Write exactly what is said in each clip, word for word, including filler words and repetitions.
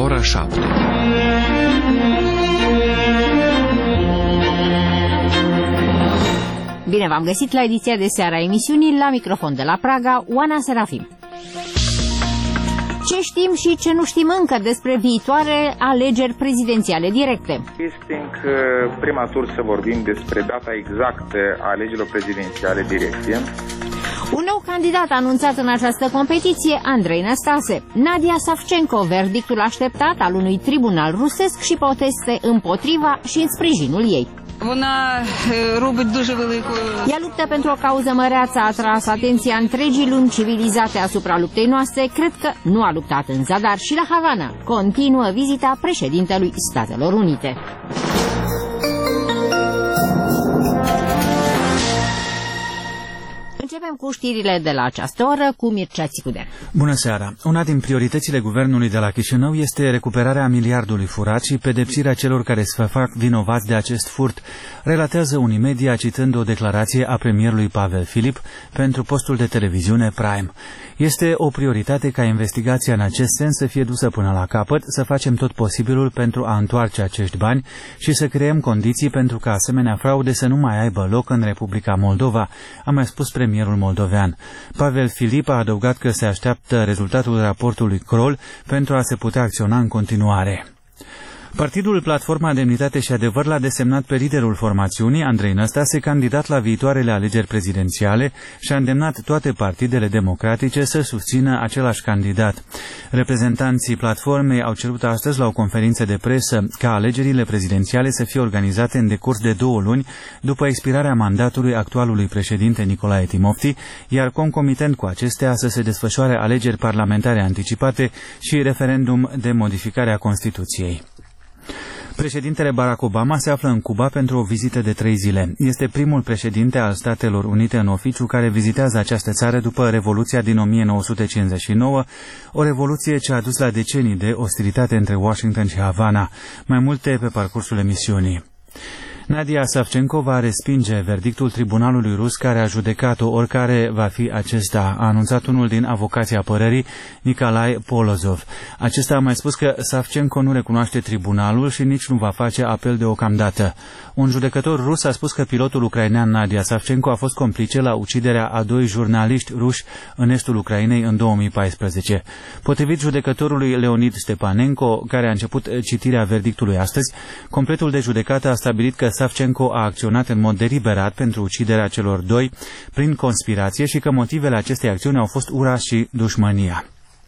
ora șapte. Bine v-am găsit la ediția de seară a emisiunii, la microfon de la Praga, Oana Serafim. Ce știm și ce nu știm încă despre viitoare alegeri prezidențiale directe? Este încă prematur să vorbim despre data exactă a alegerilor prezidențiale directe. Un nou candidat anunțat în această competiție, Andrei Năstase. Nadia Savchenko, verdictul așteptat al unui tribunal rusesc și proteste împotriva și în sprijinul ei. Ea luptă pentru o cauză măreață, a atras atenția întregii lumi civilizate asupra luptei noastre. Cred că nu a luptat în zadar și la Havana continuă vizita președintelui Statelor Unite. Începem cu știrile de la această oră cu Mircea Țicudel. Bună seara! Una din prioritățile guvernului de la Chișinău este recuperarea miliardului furat și pedepsirea celor care se fac vinovați de acest furt, relatează Unimedia citând o declarație a premierului Pavel Filip pentru postul de televiziune Prime. Este o prioritate ca investigația în acest sens să fie dusă până la capăt, să facem tot posibilul pentru a întoarce acești bani și să creăm condiții pentru ca asemenea fraude să nu mai aibă loc în Republica Moldova, a mai spus premierul moldovean. Pavel Filip a adăugat că se așteaptă rezultatul raportului Kroll pentru a se putea acționa în continuare. Partidul Platforma Demnitate și Adevăr l-a desemnat pe liderul formațiunii, Andrei Năstase, candidat la viitoarele alegeri prezidențiale și a îndemnat toate partidele democratice să susțină același candidat. Reprezentanții platformei au cerut astăzi la o conferință de presă ca alegerile prezidențiale să fie organizate în decurs de două luni după expirarea mandatului actualului președinte Nicolae Timofti, iar concomitent cu acestea să se desfășoare alegeri parlamentare anticipate și referendum de modificare a Constituției. Președintele Barack Obama se află în Cuba pentru o vizită de trei zile. Este primul președinte al Statelor Unite în oficiu care vizitează această țară după Revoluția din o mie nouă sute cincizeci și nouă, o revoluție ce a dus la decenii de ostilitate între Washington și Havana. Mai multe pe parcursul emisiunii. Nadia Savchenko va respinge verdictul tribunalului rus care a judecat-o, oricare va fi acesta, a anunțat unul din avocații apărării, Nikolai Polozov. Acesta a mai spus că Savchenko nu recunoaște tribunalul și nici nu va face apel deocamdată. Un judecător rus a spus că pilotul ucrainean Nadia Savchenko a fost complice la uciderea a doi jurnaliști ruși în estul Ucrainei în două mii paisprezece. Potrivit judecătorului Leonid Stepanenko, care a început citirea verdictului astăzi, completul de judecată a stabilit că Savchenko a acționat în mod deliberat pentru uciderea celor doi prin conspirație și că motivele acestei acțiuni au fost ura și dușmânia.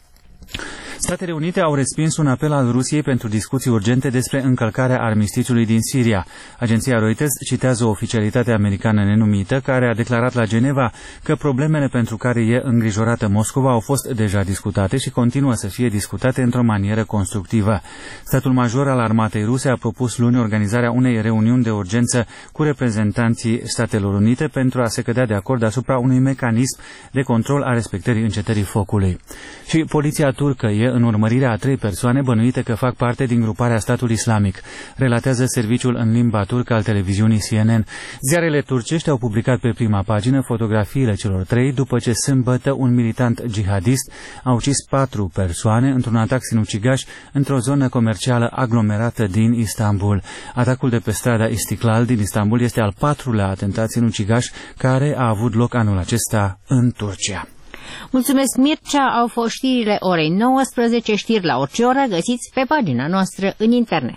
Statele Unite au respins un apel al Rusiei pentru discuții urgente despre încălcarea armistițiului din Siria. Agenția Reuters citează o oficialitate americană nenumită care a declarat la Geneva că problemele pentru care e îngrijorată Moscova au fost deja discutate și continuă să fie discutate într-o manieră constructivă. Statul major al armatei ruse a propus luni organizarea unei reuniuni de urgență cu reprezentanții Statelor Unite pentru a se cădea de acord asupra unui mecanism de control a respectării încetării focului. Și poliția turcă e în urmărirea a trei persoane bănuite că fac parte din gruparea Statul Islamic, relatează serviciul în limba turcă al televiziunii C N N. Ziarele turcești au publicat pe prima pagină fotografiile celor trei după ce sâmbătă un militant jihadist a ucis patru persoane într-un atac sinucigaș într-o zonă comercială aglomerată din Istanbul. Atacul de pe strada Istiklal din Istanbul este al patrulea atentat sinucigaș care a avut loc anul acesta în Turcia. Mulțumesc, Mircea. Au fost știrile orei nouăsprezece, știri la orice oră, găsiți pe pagina noastră în internet.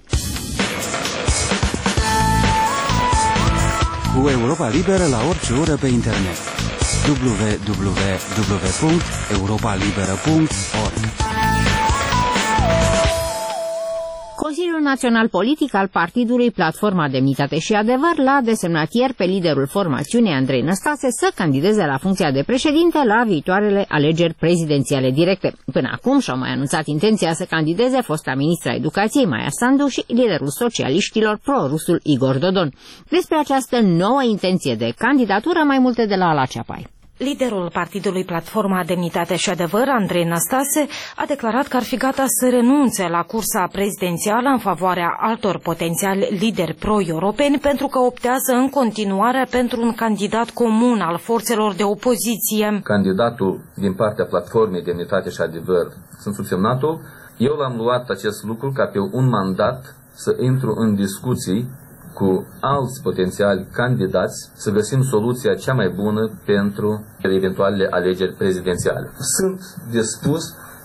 Cu Europa Liberă la orice oră pe internet. w w w punct europa liberă punct org. Consiliul Național Politic al Partidului Platforma Demnitate și Adevăr l-a desemnat ieri pe liderul formațiunii Andrei Năstase să candideze la funcția de președinte la viitoarele alegeri prezidențiale directe. Până acum și-au mai anunțat intenția să candideze fosta ministra Educației Maia Sandu și liderul socialiștilor pro-rusul Igor Dodon. Despre această nouă intenție de candidatură, mai multe de la Ala Ceapai. Liderul Partidului Platforma Demnitate și Adevăr, Andrei Năstase, a declarat că ar fi gata să renunțe la cursa prezidențială în favoarea altor potențiali lideri pro-europeni pentru că optează în continuare pentru un candidat comun al forțelor de opoziție. Candidatul din partea Platformei Demnitate și Adevăr, sunt subsemnatul, Eu l-am luat acest lucru ca pe un mandat să intru în discuții cu alți potențiali candidați, să găsim soluția cea mai bună pentru eventualele alegeri prezidențiale. Sunt dispus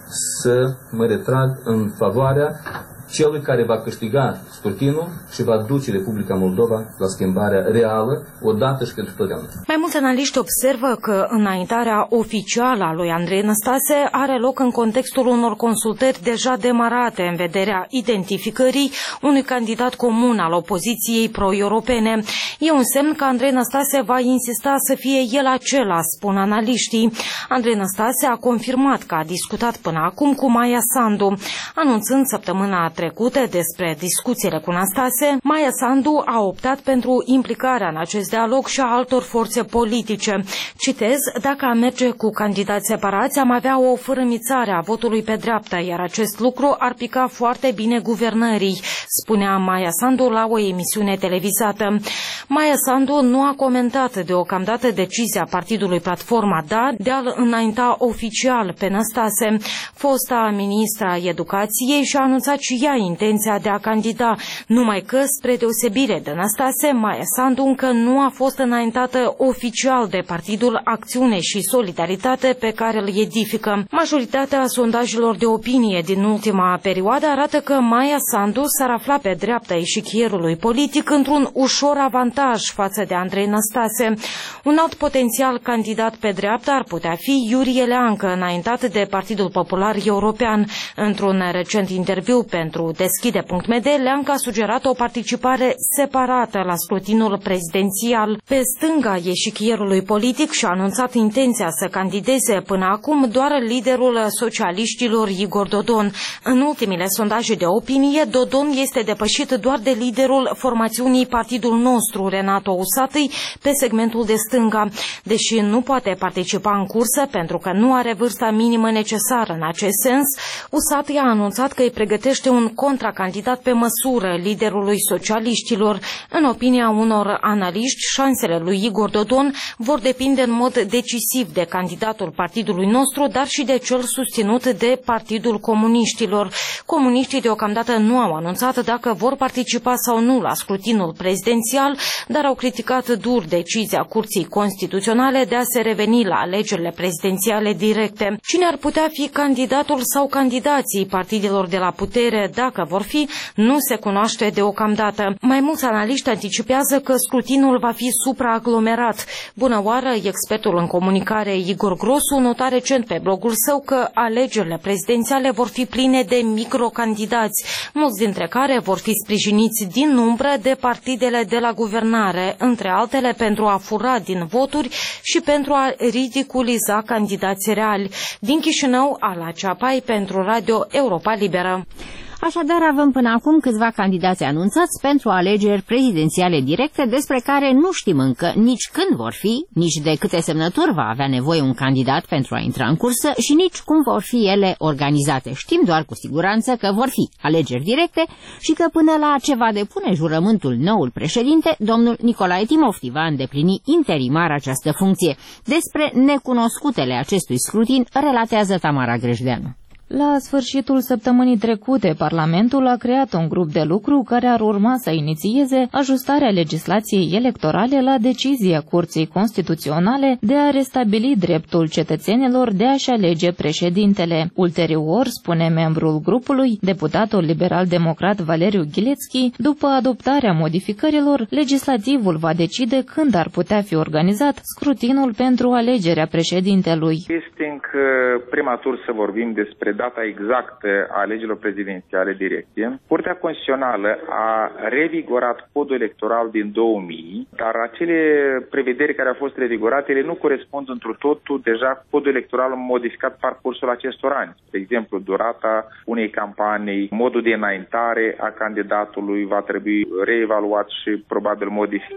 să mă retrag în favoarea celui care va câștiga scrutinul și va duce Republica Moldova la schimbarea reală, odată și pentru totdeauna. Mai mulți analiști observă că înaintarea oficială a lui Andrei Năstase are loc în contextul unor consultări deja demarate în vederea identificării unui candidat comun al opoziției pro-europene. E un semn că Andrei Năstase va insista să fie el acela, spun analiștii. Andrei Năstase a confirmat că a discutat până acum cu Maia Sandu, anunțând săptămâna trecută despre discuțiile cu Năstase. Maia Sandu a optat pentru implicarea în acest dialog și a altor forțe politice. Citez, dacă am merge cu candidați separați, am avea o fărâmițare a votului pe dreapta, iar acest lucru ar pica foarte bine guvernării, spunea Maia Sandu la o emisiune televizată. Maia Sandu nu a comentat deocamdată decizia partidului Platforma D A de a-l înainta oficial pe Năstase. Fosta ministra Educației și-a anunțat și ea intenția de a candida, numai că, spre deosebire de Năstase, Maia Sandu încă nu a fost înaintată oficial de Partidul Acțiune și Solidaritate pe care îl edifică. Majoritatea sondajelor de opinie din ultima perioadă arată că Maia Sandu s-ar afla pe dreapta eșichierului politic într-un ușor avantaj față de Andrei Năstase. Un alt potențial candidat pe dreapta ar putea fi Iurie Leancă, înaintat de Partidul Popular European. Într-un recent interviu pentru Deschide punct m d, Leancă a sugerat o participare separată la scrutinul prezidențial. Pe stânga eșichierului politic și-a anunțat intenția să candideze până acum doar liderul socialiștilor Igor Dodon. În ultimile sondaje de opinie, Dodon este depășit doar de liderul formațiunii Partidul Nostru, Renato Usatăi, pe segmentul de stânga. Deși nu poate participa în cursă pentru că nu are vârsta minimă necesară în acest sens, Usatăi a anunțat că îi pregătește un contracandidat pe măsură liderului socialiștilor. În opinia unor analiști, șansele lui Igor Dodon vor depinde în mod decisiv de candidatul Partidului Nostru, dar și de cel susținut de Partidul Comuniștilor. Comuniștii deocamdată nu au anunțat dacă vor participa sau nu la scrutinul prezidențial, dar au criticat dur decizia Curții Constituționale de a se reveni la alegerile prezidențiale directe. Cine ar putea fi candidatul sau candidații partidelor de la putere, dacă vor fi, nu se cunoaște deocamdată. Mai mulți analiști anticipează că scrutinul va fi supraaglomerat. Bună oară, expertul în comunicare Igor Grosu nota recent pe blogul său că alegerile prezidențiale vor fi pline de microcandidați, mulți dintre care vor fi sprijiniți din umbră de partidele de la guvernare, între altele pentru a fura din voturi și pentru a ridiculiza candidați reali. Din Chișinău, Ala Ceapai pentru Radio Europa Liberă. Așadar, avem până acum câțiva candidați anunțați pentru alegeri prezidențiale directe, despre care nu știm încă nici când vor fi, nici de câte semnături va avea nevoie un candidat pentru a intra în cursă și nici cum vor fi ele organizate. Știm doar cu siguranță că vor fi alegeri directe și că până la ce va depune jurământul noul președinte, domnul Nicolae Timofti va îndeplini interimar această funcție. Despre necunoscutele acestui scrutin relatează Tamara Grejdeanu. La sfârșitul săptămânii trecute, Parlamentul a creat un grup de lucru care ar urma să inițieze ajustarea legislației electorale la decizia Curții Constituționale de a restabili dreptul cetățenilor de a-și alege președintele. Ulterior, spune membrul grupului, deputatul liberal-democrat Valeriu Ghilețchi, după adoptarea modificărilor, legislativul va decide când ar putea fi organizat scrutinul pentru alegerea președintelui. Este încă prematur să vorbim despre data exactă a alegerilor prezidențiale directe. Curtea Constituțională a revigorat codul electoral din două mii, dar acele prevederi care au fost revigorate ele nu corespund întru totul deja codul electoral modificat parcursul acestor ani. De exemplu, durata unei campanii, modul de înaintare a candidatului va trebui reevaluat și probabil modificat.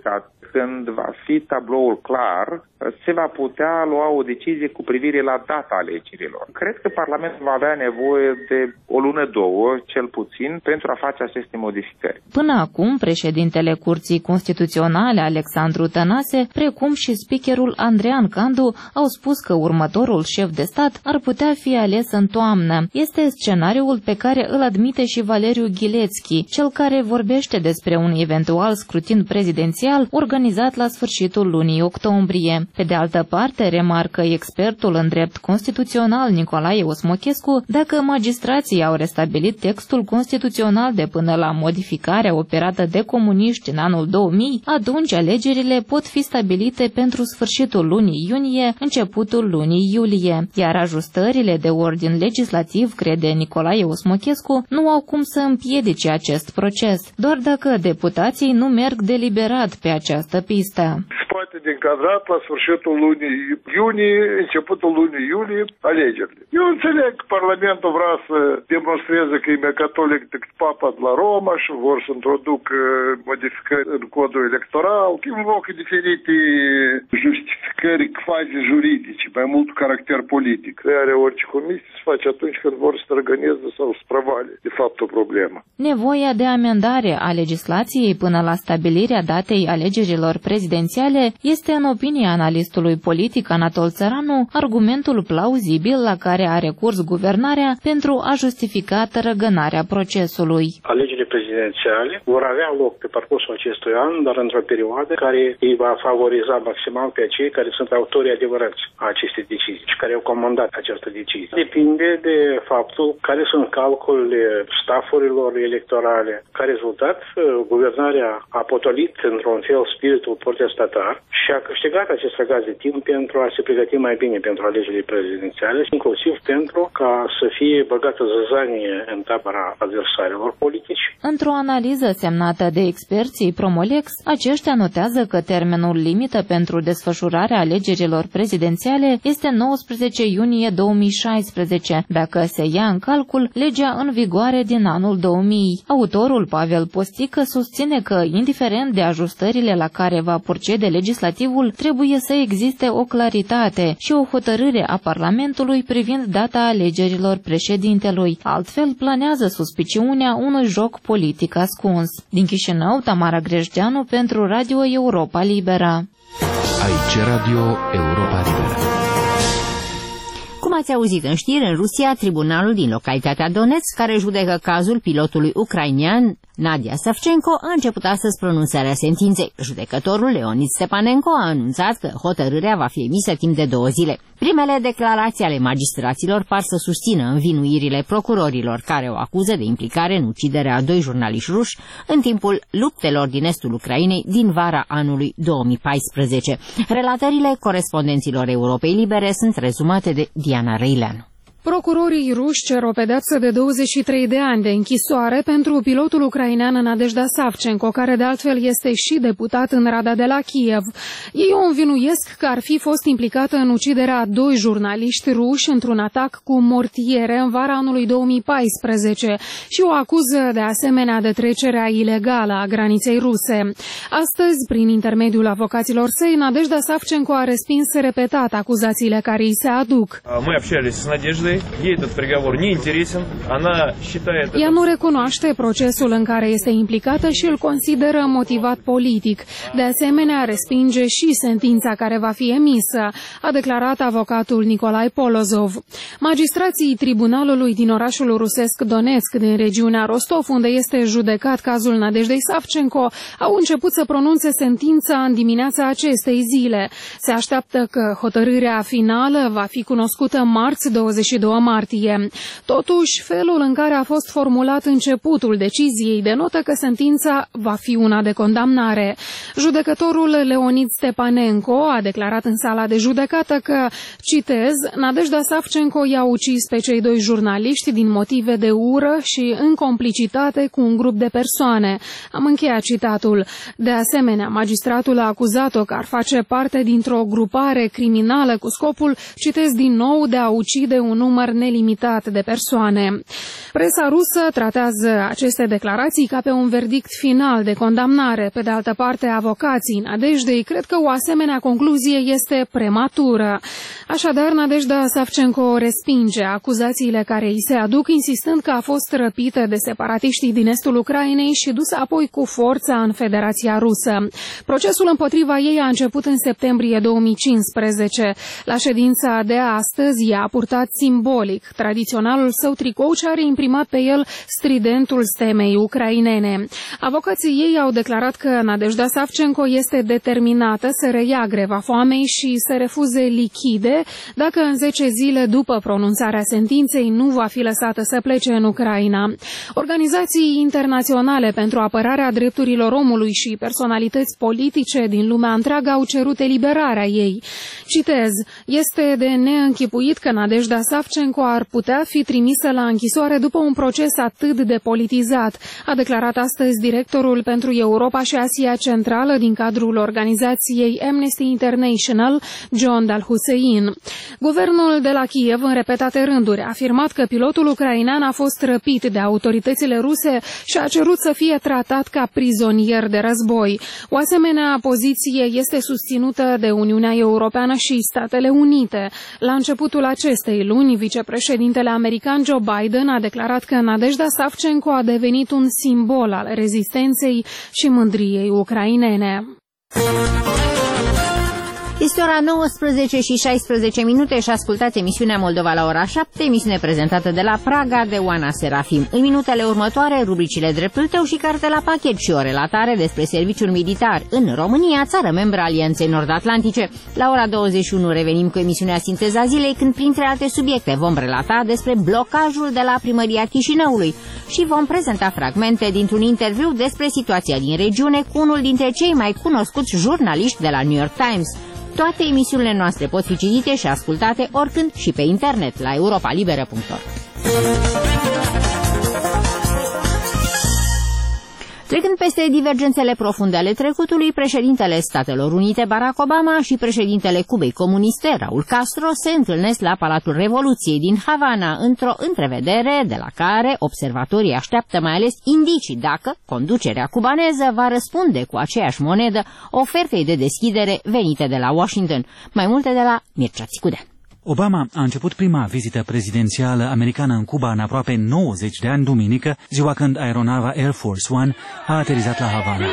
când va fi tabloul clar, se va putea lua o decizie cu privire la data alegerilor. Cred că Parlamentul va avea nevoie de o lună, două, cel puțin, pentru a face aceste modificări. Până acum, președintele Curții Constituționale, Alexandru Tănase, precum și speakerul Andrean Candu, au spus că următorul șef de stat ar putea fi ales în toamnă. Este scenariul pe care îl admite și Valeriu Ghilețchi, cel care vorbește despre un eventual scrutin prezidențial organizat la sfârșitul lunii octombrie. Pe de altă parte, remarcă expertul în drept constituțional Nicolae Osmochescu, dacă magistrații au restabilit textul constituțional de până la modificarea operată de comuniști în anul două mii, atunci alegerile pot fi stabilite pentru sfârșitul lunii iunie, începutul lunii iulie, iar ajustările de ordin legislativ, crede Nicolae Osmochescu, nu au cum să împiedice acest proces, doar dacă deputații nu merg deliberat pe această pistă. Poate de încadrat la sfârșitul lunii iunie, începutul lunii iulie, alegerile. Eu înțeleg că Parlamentul vrea să demonstreze că e mai catolic decât Papa de la Roma și vor să introducă modificări în codul electoral, invocă diferite justificări faze juridice, mai mult caracter politic. Are orice comisie se face atunci când vor să organizeze sau să prevale, de fapt, o problemă. Nevoia de amendare a legislației până la stabilirea datei alegerilor prezidențiale este, în opinia analistului politic Anatol Țăranu, argumentul plauzibil la care a recurs guvernarea pentru a justifica tărăgânarea procesului. Alegerile prezidențiale vor avea loc pe parcursul acestui an, dar într-o perioadă care îi va favoriza maximal pe cei care sunt autorii adevărați a acestei decizii și care au comandat această decizie. Depinde de faptul care sunt calculele staffurilor electorale. Ca rezultat, guvernarea a potolit într-un fel spiritul protestatar și a câștigat acest răgaz de timp pentru a se pregăti mai bine pentru alegerile prezidențiale, inclusiv pentru ca să fie băgată zăzanie în tabăra adversarilor politici. Într-o analiză semnată de experții Promolex, aceștia notează că termenul limită pentru desfășurarea alegerilor prezidențiale este nouăsprezece iunie două mii șaisprezece, dacă se ia în calcul legea în vigoare din anul două mii. Autorul Pavel Postică susține că, indiferent de ajustările la care va procede legislativul, trebuie să existe o claritate și o hotărâre a Parlamentului privind data alegerilor președintelui. Altfel planează suspiciunea unui joc politic ascuns. Din Chișinău, Tamara Grejdeanu pentru Radio Europa Liberă. Aici Radio Europa Liberă. Cum ați auzit în știri, în Rusia, tribunalul din localitatea Donetsk, care judecă cazul pilotului ucrainean Nadia Savchenko, a început astăzi pronunțarea sentinței. Judecătorul Leonid Stepanenko a anunțat că hotărârea va fi emisă timp de două zile. Primele declarații ale magistraților par să susțină învinuirile procurorilor care o acuză de implicare în uciderea a doi jurnaliști ruși în timpul luptelor din estul Ucrainei din vara anului două mii paisprezece. Relatările corespondenților Europei Libere sunt rezumate de Diana Reileanu. Procurorii ruși cer o pedeapsă de douăzeci și trei de ani de închisoare pentru pilotul ucrainean Nadejda Savchenko, care de altfel este și deputat în Rada de la Kiev. Ei o învinuiesc că ar fi fost implicată în uciderea a doi jurnaliști ruși într-un atac cu mortiere în vara anului două mii paisprezece și o acuză de asemenea de trecerea ilegală a graniței ruse. Astăzi, prin intermediul avocaților săi, Nadejda Savchenko a respins repetat acuzațiile care îi se aduc. Ea nu recunoaște procesul în care este implicată și îl consideră motivat politic. De asemenea, respinge și sentința care va fi emisă, a declarat avocatul Nicolae Polozov. Magistrații tribunalului din orașul rusesc Donetsk, din regiunea Rostov, unde este judecat cazul Nadejdei Savchenko, au început să pronunțe sentința în dimineața acestei zile. Se așteaptă că hotărârea finală va fi cunoscută marți douăzeci și doi martie. Totuși, felul în care a fost formulat începutul deciziei denotă că sentința va fi una de condamnare. Judecătorul Leonid Stepanenko a declarat în sala de judecată că, citez, Nadejda Savchenko i-a ucis pe cei doi jurnaliști din motive de ură și în complicitate cu un grup de persoane. Am încheiat citatul. De asemenea, magistratul a acuzat-o că ar face parte dintr-o grupare criminală cu scopul, citez din nou, de a ucide un număr număr nelimitat de persoane. Presa rusă tratează aceste declarații ca pe un verdict final de condamnare. Pe de altă parte, avocații Nadejdei cred că o asemenea concluzie este prematură. Așadar, Nadejda Savchenko respinge acuzațiile care îi se aduc, insistând că a fost răpită de separatiștii din estul Ucrainei și dusă apoi cu forța în Federația Rusă. Procesul împotriva ei a început în septembrie două mii cincisprezece. La ședința de astăzi i-a purtat simbolic tradiționalul său tricou ce are imprimat pe el stridentul stemei ucrainene. Avocații ei au declarat că Nadejda Savchenko este determinată să reia greva foamei și să refuze lichide dacă în zece zile după pronunțarea sentinței nu va fi lăsată să plece în Ucraina. Organizații internaționale pentru apărarea drepturilor omului și personalități politice din lumea întreagă au cerut eliberarea ei. Citez: este de neînchipuit că Nadejda Savchenko ar putea fi trimisă la închisoare după un proces atât de politizat, a declarat astăzi directorul pentru Europa și Asia Centrală din cadrul organizației Amnesty International, John Dal-Hussein. Guvernul de la Kiev, în repetate rânduri, a afirmat că pilotul ucrainean a fost răpit de autoritățile ruse și a cerut să fie tratat ca prizonier de război. O asemenea poziție este susținută de Uniunea Europeană și Statele Unite. La începutul acestei luni, vicepreședintele american Joe Biden a declarat că Nadejda Savchenko a devenit un simbol al rezistenței și mândriei ucrainene. Este ora nouăsprezece și șaisprezece minute și ascultați emisiunea Moldova la ora șapte, emisiune prezentată de la Praga de Oana Serafim. În minutele următoare, rubricile Dreptul tău și Carte la pachet și o relatare despre serviciul militar în România, țară membră Alianței Nord-Atlantice. La ora douăzeci și unu revenim cu emisiunea Sinteza zilei, când printre alte subiecte vom relata despre blocajul de la Primăria Chișinăului și vom prezenta fragmente dintr-un interviu despre situația din regiune cu unul dintre cei mai cunoscuți jurnaliști de la New York Times. Toate emisiunile noastre pot fi citite și ascultate oricând și pe internet la europa liberă punct org. Trecând peste divergențele profunde ale trecutului, președintele Statelor Unite Barack Obama și președintele Cubei comuniste Raul Castro se întâlnesc la Palatul Revoluției din Havana într-o întrevedere de la care observatorii așteaptă mai ales indicii dacă conducerea cubaneză va răspunde cu aceeași monedă ofertei de deschidere venite de la Washington. Mai multe de la Mircea Țicudean. Obama a început prima vizită prezidențială americană în Cuba în aproape nouăzeci de ani, duminică, ziua când aeronava Air Force One a aterizat la Havana.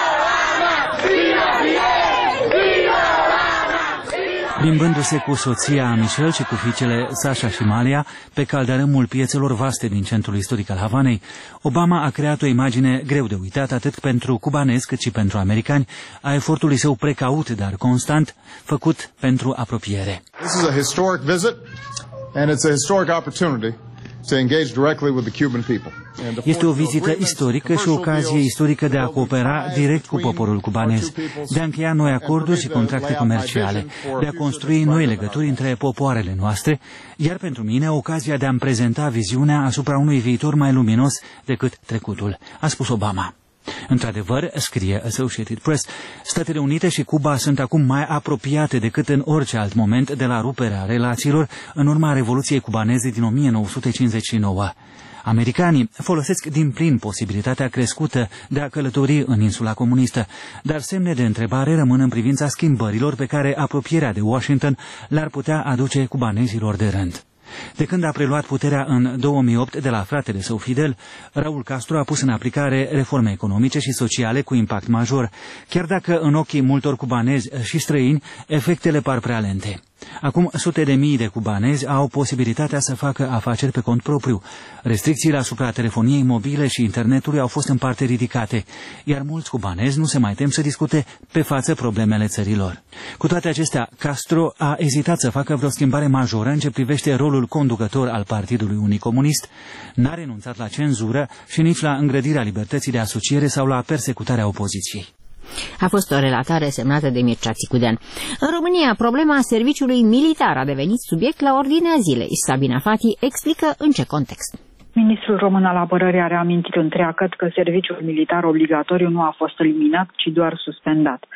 Plimbându-se cu soția Michelle și cu fiicele Sasha și Malia pe caldărâmul piețelor vaste din centrul istoric al Havanei, Obama a creat o imagine greu de uitat atât pentru cubanezi cât și pentru americani a efortului său precaut, dar constant, făcut pentru apropiere. This is a historic visit and it's a historic opportunity to engage directly with the Cuban people. Este o vizită istorică și o ocazie istorică de a coopera direct cu poporul cubanez, de a încheia noi acorduri și contracte comerciale, de a construi noi legături între popoarele noastre, iar pentru mine ocazia de a-mi prezenta viziunea asupra unui viitor mai luminos decât trecutul, a spus Obama. Într-adevăr, scrie Associated Press, Statele Unite și Cuba sunt acum mai apropiate decât în orice alt moment de la ruperea relațiilor în urma Revoluției cubaneze din o mie nouă sute cincizeci și nouă. Americanii folosesc din plin posibilitatea crescută de a călători în insula comunistă, dar semne de întrebare rămân în privința schimbărilor pe care apropierea de Washington le-ar putea aduce cubanezilor de rând. De când a preluat puterea în două mii opt de la fratele său Fidel, Raul Castro a pus în aplicare reforme economice și sociale cu impact major, chiar dacă în ochii multor cubanezi și străini efectele par prea lente. Acum, sute de mii de cubanezi au posibilitatea să facă afaceri pe cont propriu. Restricțiile asupra telefoniei mobile și internetului au fost în parte ridicate, iar mulți cubanezi nu se mai tem să discute pe față problemele țărilor. Cu toate acestea, Castro a ezitat să facă vreo schimbare majoră în ce privește rolul conducător al Partidului Unic Comunist, n-a renunțat la cenzură și nici la îngrădirea libertății de asociere sau la persecutarea opoziției. A fost o relatare semnată de Mircea Țicudean. În România, problema serviciului militar a devenit subiect la ordinea zilei. Sabina Fati explică în ce context. Ministrul român al apărării a reamintit întreagăt că serviciul militar obligatoriu nu a fost eliminat, ci doar suspendat.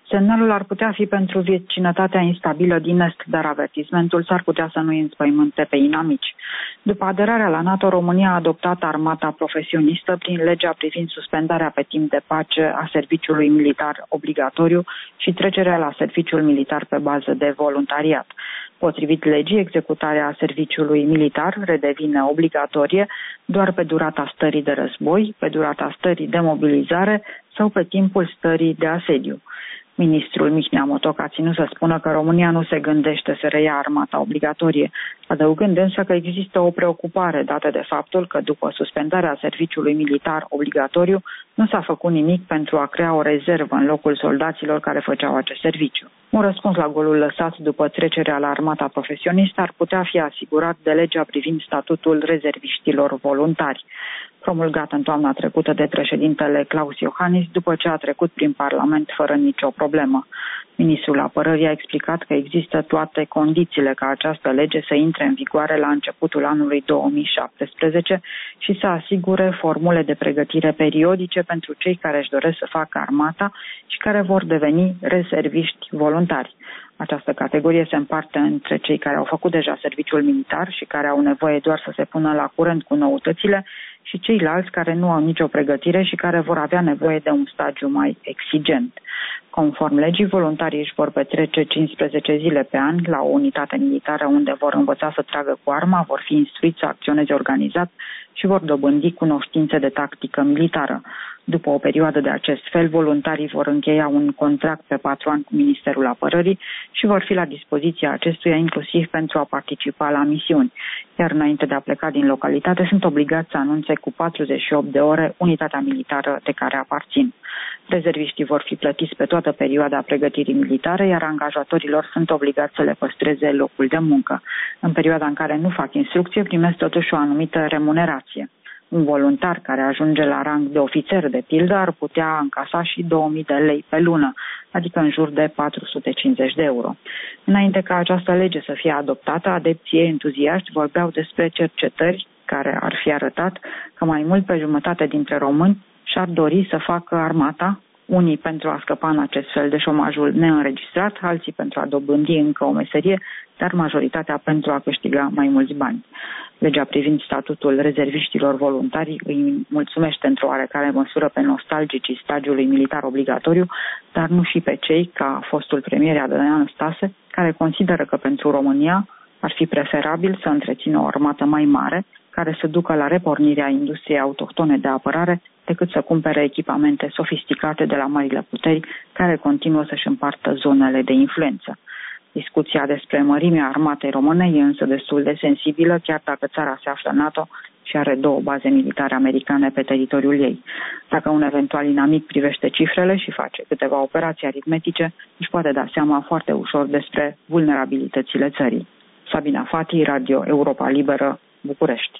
Semnalul ar putea fi pentru vecinătatea instabilă din est, dar avertismentul s-ar putea să nu îi înspăimânte pe inamici. După aderarea la NATO, România a adoptat armata profesionistă prin legea privind suspendarea pe timp de pace a serviciului militar obligatoriu și trecerea la serviciul militar pe bază de voluntariat. Potrivit legii, executarea serviciului militar redevine obligatorie doar pe durata stării de război, pe durata stării de mobilizare sau pe timpul stării de asediu. Ministrul Mihnea Motoc a ținut să spună că România nu se gândește să reia armata obligatorie, adăugând însă că există o preocupare dată de faptul că după suspendarea serviciului militar obligatoriu nu s-a făcut nimic pentru a crea o rezervă în locul soldaților care făceau acest serviciu. Un răspuns la golul lăsat după trecerea la armata profesionistă ar putea fi asigurat de legea privind statutul rezerviștilor voluntari, promulgat în toamna trecută de președintele Klaus Iohannis după ce a trecut prin Parlament fără nicio problemă. Ministrul Apărării a explicat că există toate condițiile ca această lege să intre în vigoare la începutul anului două mii șaptesprezece și să asigure formule de pregătire periodice pentru cei care își doresc să facă armata și care vor deveni rezerviști voluntari. Această categorie se împarte între cei care au făcut deja serviciul militar și care au nevoie doar să se pună la curent cu noutățile și ceilalți care nu au nicio pregătire și care vor avea nevoie de un stagiu mai exigent. Conform legii, voluntarii își vor petrece cincisprezece zile pe an la o unitate militară unde vor învăța să tragă cu arma, vor fi instruiți să acționeze organizat și vor dobândi cunoștințe de tactică militară. După o perioadă de acest fel, voluntarii vor încheia un contract pe patru ani cu Ministerul Apărării și vor fi la dispoziția acestuia inclusiv pentru a participa la misiuni. Iar înainte de a pleca din localitate, sunt obligați să anunțe cu patruzeci și opt de ore unitatea militară de care aparțin. Rezerviștii vor fi plătiți pe toată perioada pregătirii militare, iar angajatorilor sunt obligați să le păstreze locul de muncă. În perioada în care nu fac instrucție, primesc totuși o anumită remunerație. Un voluntar care ajunge la rang de ofițer, de pildă, ar putea încasa și două mii de lei pe lună, adică în jur de patru sute cincizeci de euro. Înainte ca această lege să fie adoptată, adepții entuziaști vorbeau despre cercetări care ar fi arătat că mai mult pe jumătate dintre români și-ar dori să facă armata, unii pentru a scăpa în acest fel de șomajul neînregistrat, alții pentru a dobândi încă o meserie, dar majoritatea pentru a câștiga mai mulți bani. Legea privind statutul rezerviștilor voluntari îi mulțumește într-o oarecare măsură pe nostalgicii stagiului militar obligatoriu, dar nu și pe cei, ca fostul premier Adrian Stase, care consideră că pentru România ar fi preferabil să întrețină o armată mai mare, care să ducă la repornirea industriei autohtone de apărare, decât să cumpere echipamente sofisticate de la marile puteri, care continuă să-și împartă zonele de influență. Discuția despre mărimea armatei române e însă destul de sensibilă, chiar dacă țara se află în NATO și are două baze militare americane pe teritoriul ei. Dacă un eventual inamic privește cifrele și face câteva operații aritmetice, își poate da seama foarte ușor despre vulnerabilitățile țării. Sabina Fati, Radio Europa Liberă, București.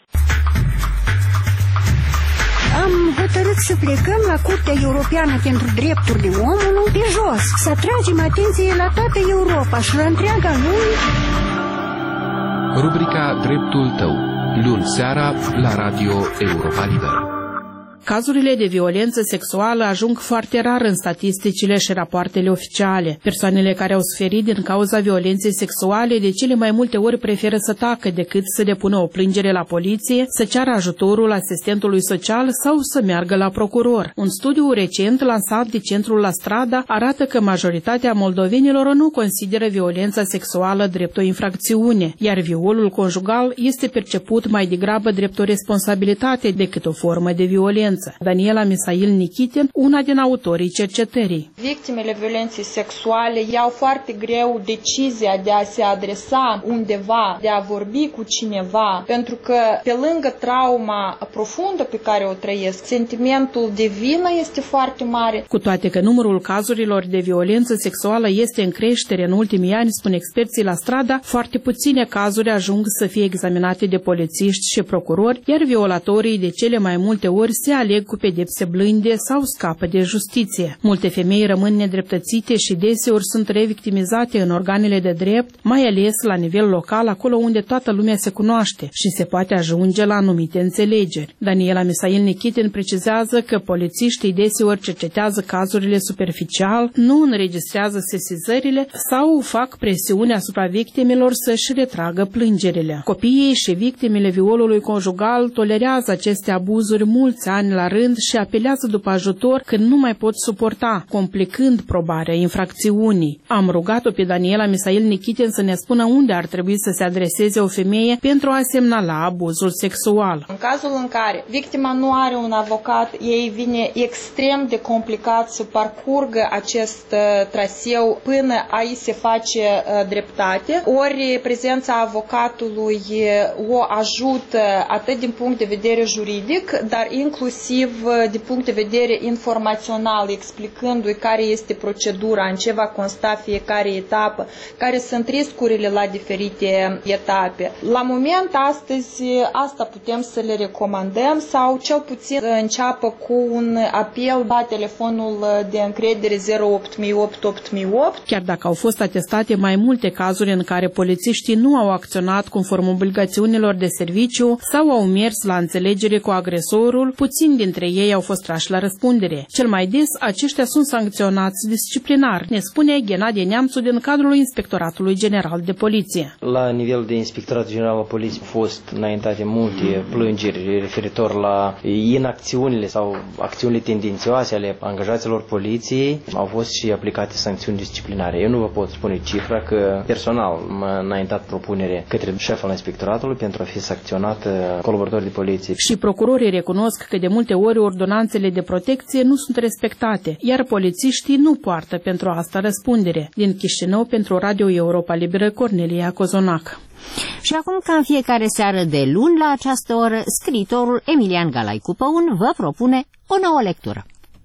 Am hotărât să plecăm la Curtea Europeană pentru Drepturile Omului pe jos, să atragem atenție la toată Europa și la întreaga lume. Rubrica Dreptul tău, luni seara la Radio Europa Liberă. Cazurile de violență sexuală ajung foarte rar în statisticile și rapoartele oficiale. Persoanele care au suferit din cauza violenței sexuale de cele mai multe ori preferă să tacă decât să depună o plângere la poliție, să ceară ajutorul asistentului social sau să meargă la procuror. Un studiu recent lansat de Centrul La Strada arată că majoritatea moldovenilor nu consideră violența sexuală drept o infracțiune, iar violul conjugal este perceput mai degrabă drept o responsabilitate decât o formă de violență. Daniela Misail Nichitin, una din autorii cercetării. Victimele violenței sexuale iau foarte greu decizia de a se adresa undeva, de a vorbi cu cineva, pentru că pe lângă trauma profundă pe care o trăiesc, sentimentul de vină este foarte mare. Cu toate că numărul cazurilor de violență sexuală este în creștere în ultimii ani, spun experții La Strada, foarte puține cazuri ajung să fie examinate de polițiști și procurori, iar violatorii de cele mai multe ori se aleg cu pedepse blânde sau scapă de justiție. Multe femei rămân nedreptățite și deseori sunt revictimizate în organele de drept, mai ales la nivel local, acolo unde toată lumea se cunoaște și se poate ajunge la anumite înțelegeri. Daniela Misail Nikitin precizează că polițiștii deseori cercetează cazurile superficial, nu înregistrează sesizările sau fac presiune asupra victimelor să-și retragă plângerile. Copiii și victimele violului conjugal tolerează aceste abuzuri mulți ani la rând și apelează după ajutor când nu mai pot suporta, complicând probarea infracțiunii. Am rugat-o pe Daniela Misail Nikitin să ne spună unde ar trebui să se adreseze o femeie pentru a semnala abuzul sexual. În cazul în care victima nu are un avocat, ei vine extrem de complicat să parcurgă acest uh, traseu până aici se face uh, dreptate, ori prezența avocatului o ajută atât din punct de vedere juridic, dar inclusiv din punct de vedere informațional, explicându-i care este procedura, în ce va consta fiecare etapă, care sunt riscurile la diferite etape. La moment, astăzi, asta putem să le recomandăm sau cel puțin să înceapă cu un apel la telefonul de încredere zero opt opt opt opt. Chiar dacă au fost atestate mai multe cazuri în care polițiștii nu au acționat conform obligațiunilor de serviciu sau au mers la înțelegere cu agresorul, puțini dintre ei au fost trași la răspundere. Cel mai des, aceștia sunt sancționați disciplinar, ne spune Ghenadie Neamțu din cadrul Inspectoratului General de Poliție. La nivel de Inspectoratul General al Poliției au fost înaintate multe plângeri referitor la inacțiunile sau acțiunile tendențioase ale angajaților poliției. Au fost și aplicate sancțiuni disciplinare. Eu nu vă pot spune cifra că personal m-a înaintat propunere către șeful inspectoratului pentru a fi sancționat colaboratori de poliție. Și procurorii recunosc că de multe ori ordonanțele de protecție nu sunt respectate, iar polițiștii nu poartă pentru asta răspundere. Din Chișinău, pentru Radio Europa Liberă, Cornelia Cozonac. Și acum, ca în fiecare seară de luni, la această oră, scriitorul Emilian Galai Cupăun vă propune o nouă lectură.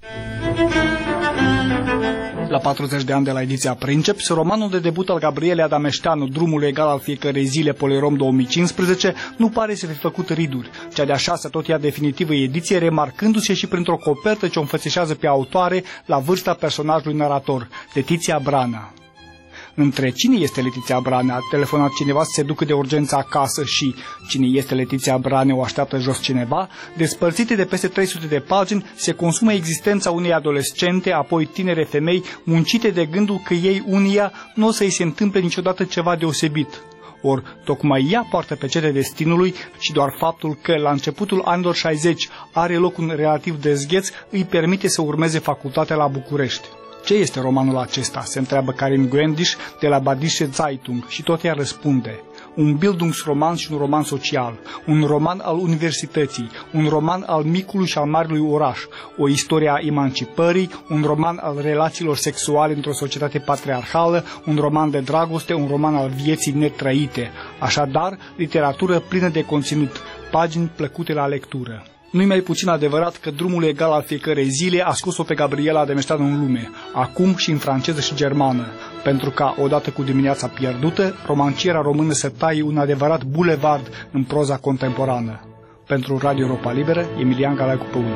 La patruzeci de ani de la ediția Princeps, romanul de debut al Gabrielei Adameșteanu, Drumul egal al fiecărei zile, Polirom două mii cincisprezece, nu pare să fi făcut riduri. Cea de-a șasea, tot ea definitivă ediție, remarcându-se și printr-o copertă ce o înfățișează pe autoare la vârsta personajului narator, Letiția Branea. Între cine este Letiția Branea, a telefonat cineva să se ducă de urgență acasă și cine este Letiția Branea, o așteaptă jos cineva, despărțite de peste trei sute de pagini, se consumă existența unei adolescente, apoi tinere femei, muncite de gândul că ei unia nu o să-i se întâmple niciodată ceva deosebit. Ori, tocmai ea poartă pecete destinului și doar faptul că, la începutul anilor șaizeci, are loc un relativ dezgheț, îi permite să urmeze facultatea la București. Ce este romanul acesta? Se întreabă Karin Gwendish de la Badische Zeitung și tot ea răspunde. Un Bildungsroman și un roman social, un roman al universității, un roman al micului și al marelui oraș, o istorie a emancipării, un roman al relațiilor sexuale într-o societate patriarhală, un roman de dragoste, un roman al vieții netrăite. Așadar, literatură plină de conținut, pagini plăcute la lectură. Nu-i mai puțin adevărat că Drumul egal al fiecărei zile a scos-o pe Gabriela Adameșteanu în lume, acum și în franceză și germană, pentru ca, odată cu Dimineața pierdută, romanciera română să taie un adevărat bulevard în proza contemporană. Pentru Radio Europa Liberă, Emilian Galai Cupăun.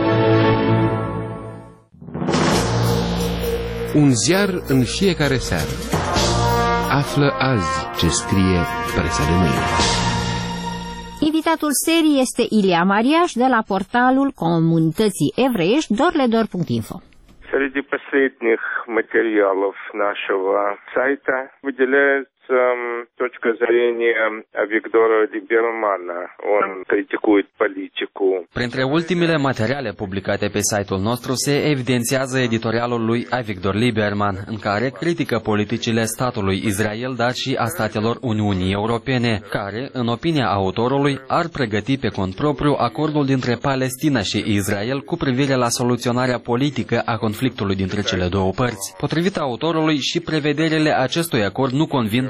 Un ziar în fiecare seară. Află azi ce scrie presa de mâine. Invitatul serii este Ilia Mariaș de la portalul comunității evreiești dorledor punct info. Среди последних материалов нашего сайта выделяется точка зрения Авигдора Либермана. Он критикует политику. Printre ultimele materiale publicate pe site-ul nostru se evidențiază editorialul lui Avigdor Lieberman, în care critică politicile statului Israel, dar și a statelor Uniunii Europene, care, în opinia autorului, ar pregăti pe cont propriu acordul dintre Palestina și Israel cu privire la soluționarea politică a conflictului dintre cele două părți. Potrivit autorului, și prevederile acestui acord nu convin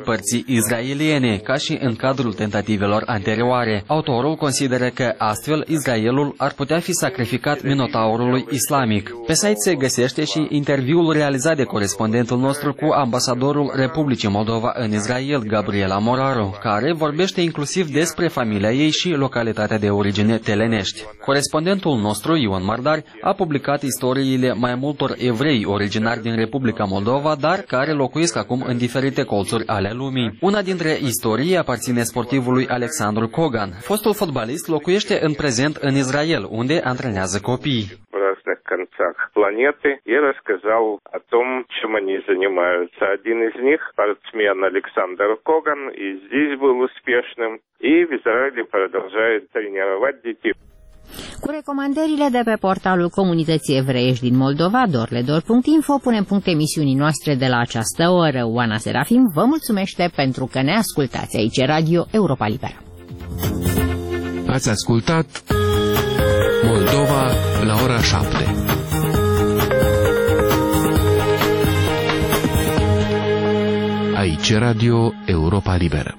părții israeliene, ca și în cadrul tentativelor anterioare. Autorul consideră că astfel Israelul ar putea fi sacrificat minotaurului islamic. Pe site se găsește și interviul realizat de corespondentul nostru cu ambasadorul Republicii Moldova în Israel, Gabriela Moraru, care vorbește inclusiv despre familia ei și localitatea de origine Telenești. Corespondentul nostru, Ion Mardar, a publicat istoriile mai multor evrei originari din Republica Moldova, dar care locuiesc acum în diferite colțuri ale lumii. Una dintre istorii aparține sportivului Alexandru Kogan. Fostul fotbalist locuiește în prezent în Israel, unde antrenează copii. концах планеты и рассказал о том, чем они занимаются. Один из них, спортсмен Александр Коган, и здесь был успешным, и в Израиле продолжает тренировать детей. Cu recomandările de pe portalul Comunității Evreiești din Moldova, dorledor punct info, punem punct emisiunii noastre de la această oră. Oana Serafim vă mulțumește pentru că ne ascultați aici, Radio Europa Liberă. Ați ascultat Moldova la ora șapte. Aici Radio Europa Liberă.